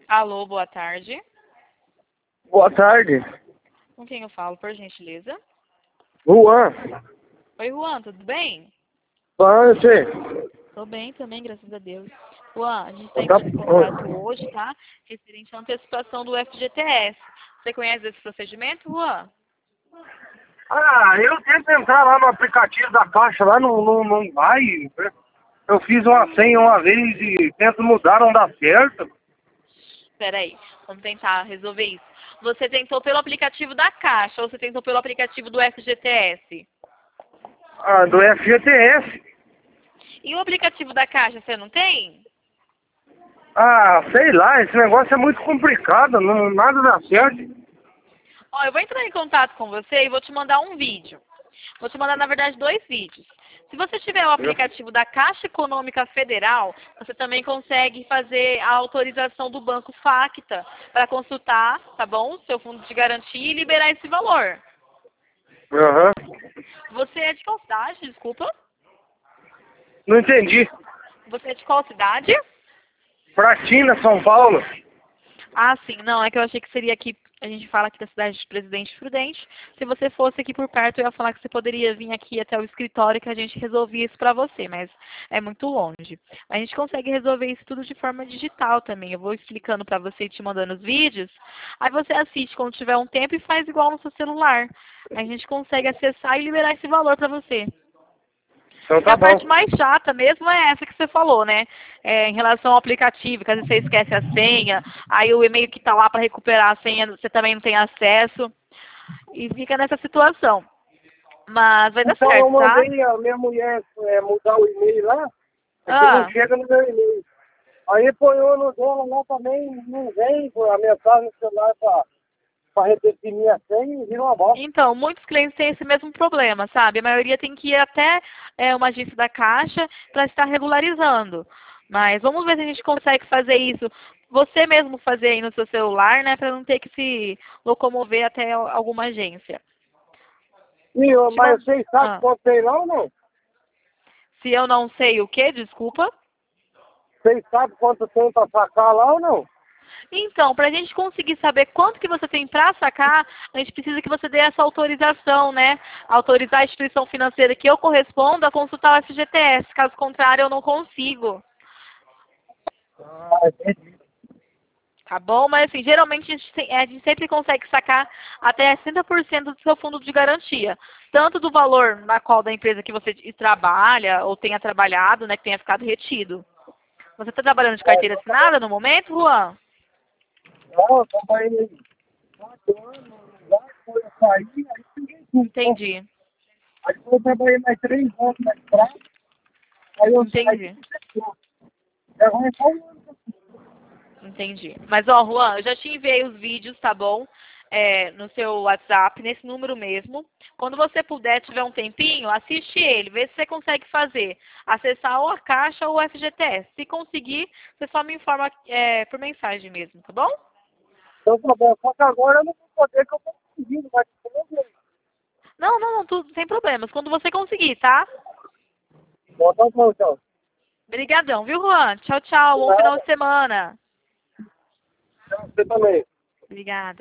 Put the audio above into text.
Alô, boa tarde. Boa tarde. Com quem eu falo, por gentileza? Juan. Oi, Juan, tudo bem? Você. Tô bem também, graças a Deus. Juan, a gente está Tá... entrando em contato hoje, tá? Referente à antecipação do FGTS. Você conhece esse procedimento, Juan? Eu tento entrar lá no aplicativo da Caixa, lá não vai. Eu fiz uma senha uma vez e tento mudar, não dá certo. Espera aí, vamos tentar resolver isso. Você tentou pelo aplicativo da Caixa ou você tentou pelo aplicativo do FGTS? Do FGTS. E o aplicativo da Caixa você não tem? Sei lá, esse negócio é muito complicado, nada dá certo. Ó, eu vou entrar em contato com você e vou te mandar um vídeo. Vou te mandar, na verdade, 2 vídeos. Se você tiver o aplicativo da Caixa Econômica Federal, você também consegue fazer a autorização do Banco Facta para consultar, tá bom? Seu fundo de garantia e liberar esse valor. Aham. Você é de qual cidade? Desculpa. Não entendi. Você é de qual cidade? Pratina, São Paulo. Ah, sim. Não, é que eu achei que seria aqui, a gente fala aqui da cidade de Presidente Prudente. Se você fosse aqui por perto, eu ia falar que você poderia vir aqui até o escritório que a gente resolvia isso pra você, mas é muito longe. A gente consegue resolver isso tudo de forma digital também. Eu vou explicando pra você e te mandando os vídeos. Aí você assiste quando tiver um tempo e faz igual no seu celular. Aí a gente consegue acessar e liberar esse valor pra você. Então E tá a bom. parte mais chata mesmo é essa que você falou, né? Em relação ao aplicativo, que às vezes você esquece a senha, aí o e-mail que está lá para recuperar a senha, você também não tem acesso, e fica nessa situação. Mas vai dar Então eu certo, tá? mandei a minha mulher mudar o e-mail lá, é que não Ah, chega no meu e-mail. Aí põe no dela lá também, não vem a mensagem no celular pra redefinir a senha e vira uma bosta. então, muitos clientes têm esse mesmo problema, sabe? A maioria tem que ir até uma agência da Caixa para estar regularizando. Mas vamos ver se a gente consegue fazer isso. Você mesmo fazer aí no seu celular, né? Para não ter que se locomover até alguma agência. Te Mas mando- vocês sabem Ah, quanto tem lá ou não? se eu não sei o que, desculpa. Vocês sabem quanto tem pra sacar lá ou não? Então, para a gente conseguir saber quanto que você tem para sacar, a gente precisa que você dê essa autorização, né? Autorizar a instituição financeira que eu corresponda a consultar o FGTS. Caso contrário, eu não consigo. Entendi. Tá bom? Mas assim, geralmente a gente sempre consegue sacar até 60% do seu fundo de garantia. Tanto do valor na qual da empresa que você trabalha ou tenha trabalhado, né, que tenha ficado retido. Você está trabalhando de carteira assinada no momento, Juan? Não, eu trabalhei 4 anos lá, depois eu saí, aí ninguém tudo. Entendi. Aí depois eu trabalhei mais 3 anos na estrada, aí eu saí Entendi. e fechou. Agora é só um ano. Entendi. Mas, ó, Juan, eu já te enviei os vídeos, tá bom? No seu WhatsApp, nesse número mesmo. Quando você puder, tiver um tempinho, assiste ele, vê se você consegue fazer. Acessar ou a Caixa ou o FGTS. Se conseguir, você só me informa por mensagem mesmo, tá bom? Então tá bom, só que agora eu não vou poder que eu tô conseguindo, mas eu não Não, não, não, tudo sem problemas. Quando você conseguir, tá? vou. Tá bom, então. Obrigadão, viu, Juan? Tchau, tchau. Bom final Nada, de semana. você também. Obrigada.